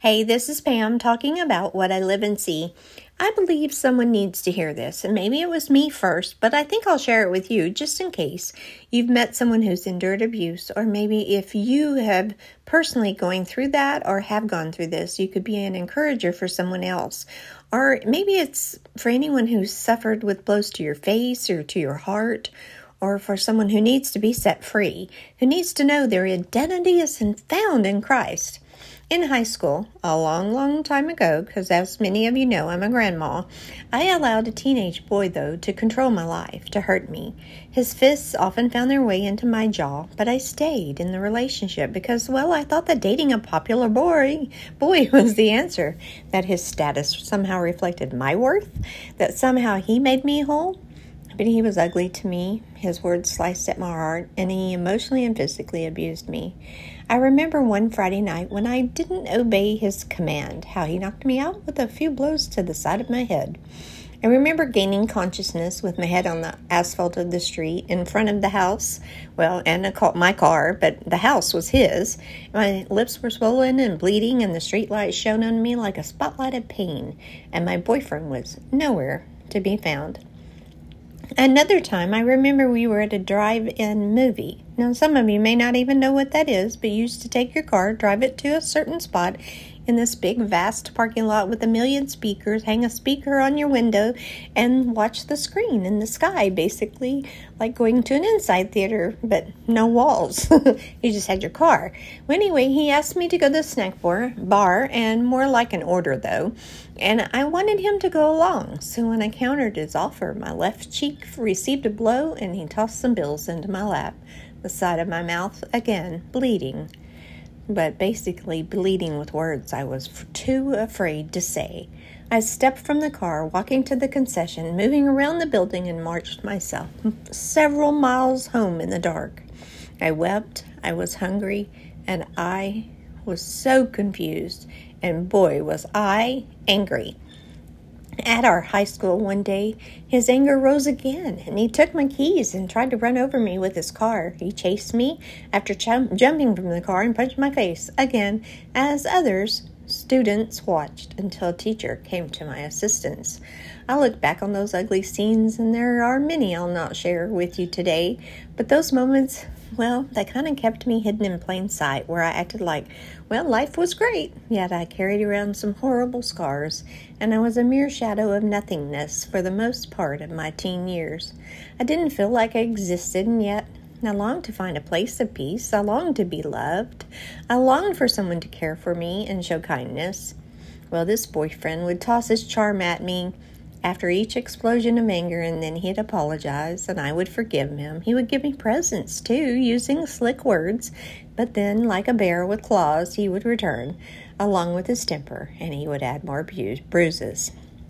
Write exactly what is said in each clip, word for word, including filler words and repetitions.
Hey, this is Pam talking about what I live and see. I believe someone needs to hear this, and maybe it was me first, but I think I'll share it with you just in case you've met someone who's endured abuse, or maybe if you have personally going through that or have gone through this, you could be an encourager for someone else. Or maybe it's for anyone who's suffered with blows to your face or to your heart, or for someone who needs to be set free, who needs to know their identity is found in Christ. In high school, a long, long time ago, because as many of you know, I'm a grandma, I allowed a teenage boy, though, to control my life, to hurt me. His fists often found their way into my jaw, but I stayed in the relationship because, well, I thought that dating a popular boy, boy was the answer, that his status somehow reflected my worth, that somehow he made me whole. But he was ugly to me, his words sliced at my heart, and he emotionally and physically abused me. I remember one Friday night when I didn't obey his command, how he knocked me out with a few blows to the side of my head. I remember gaining consciousness with my head on the asphalt of the street in front of the house, well, and I called my car, but the house was his. My lips were swollen and bleeding, and the street light shone on me like a spotlight of pain, and my boyfriend was nowhere to be found. Another time, I remember we were at a drive-in movie. Now, some of you may not even know what that is, but you used to take your car, drive it to a certain spot in this big, vast parking lot with a million speakers, hang a speaker on your window, and watch the screen in the sky, basically like going to an inside theater, but no walls. You just had your car. Well, anyway, he asked me to go to the snack bar, bar, and more like an order, though, and I wanted him to go along. So when I countered his offer, my left cheek received a blow, and he tossed some bills into my lap, the side of my mouth again bleeding. But basically bleeding with words I was too afraid to say. I stepped from the car, walking to the concession, moving around the building, and marched myself several miles home in the dark. I wept, I was hungry, and I was so confused, and boy, was I angry. At our high school one day, his anger rose again, and he took my keys and tried to run over me with his car. He chased me after ch- jumping from the car and punched my face again, as others, students, watched until a teacher came to my assistance. I look back on those ugly scenes, and there are many I'll not share with you today, but those moments, well, they kind of kept me hidden in plain sight, where I acted like, well, life was great, yet I carried around some horrible scars, and I was a mere shadow of nothingness for the most part of my teen years. I didn't feel like I existed, and yet I longed to find a place of peace. I longed to be loved. I longed for someone to care for me and show kindness. Well, this boyfriend would toss his charm at me after each explosion of anger, and then he'd apologize, and I would forgive him. He would give me presents, too, using slick words, but then, like a bear with claws, he would return, along with his temper, and he would add more bu- bruises.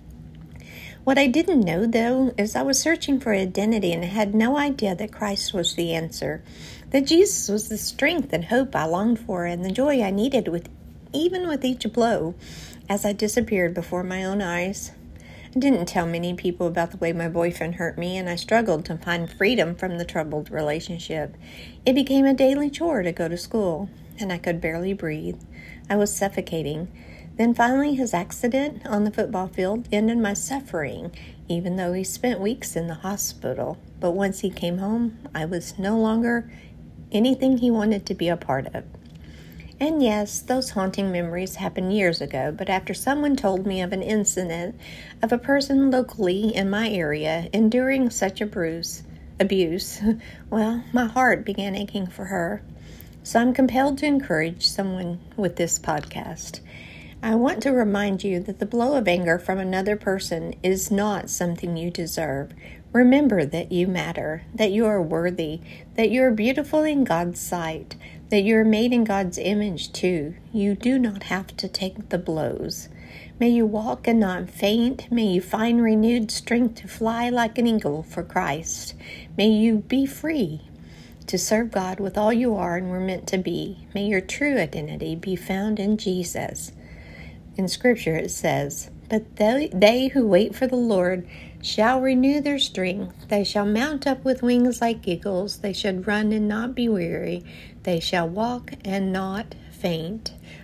What I didn't know, though, is I was searching for identity and had no idea that Christ was the answer, that Jesus was the strength and hope I longed for and the joy I needed, with even with each blow, as I disappeared before my own eyes. I didn't tell many people about the way my boyfriend hurt me, and I struggled to find freedom from the troubled relationship. It became a daily chore to go to school, and I could barely breathe. I was suffocating. Then finally his accident on the football field ended my suffering, even though he spent weeks in the hospital. But once he came home, I was no longer anything he wanted to be a part of. And yes, those haunting memories happened years ago, but after someone told me of an incident of a person locally in my area enduring such a bruise, abuse, well, my heart began aching for her. So I'm compelled to encourage someone with this podcast. I want to remind you that the blow of anger from another person is not something you deserve. Remember that you matter, that you are worthy, that you are beautiful in God's sight, that you are made in God's image too. You do not have to take the blows. May you walk and not faint. May you find renewed strength to fly like an eagle for Christ. May you be free to serve God with all you are and were meant to be. May your true identity be found in Jesus. In Scripture it says, "But they, they who wait for the Lord shall renew their strength. They shall mount up with wings like eagles. They shall run and not be weary. They shall walk and not faint."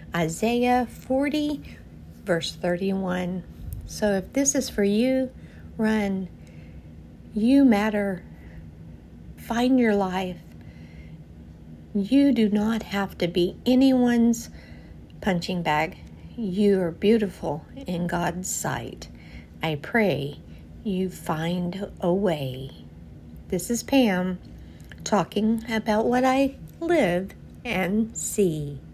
Isaiah forty, verse thirty-one. So if this is for you, run. You matter. Find your life. You do not have to be anyone's punching bag. You are beautiful in God's sight. I pray you find a way. This is Pam talking about what I live and see.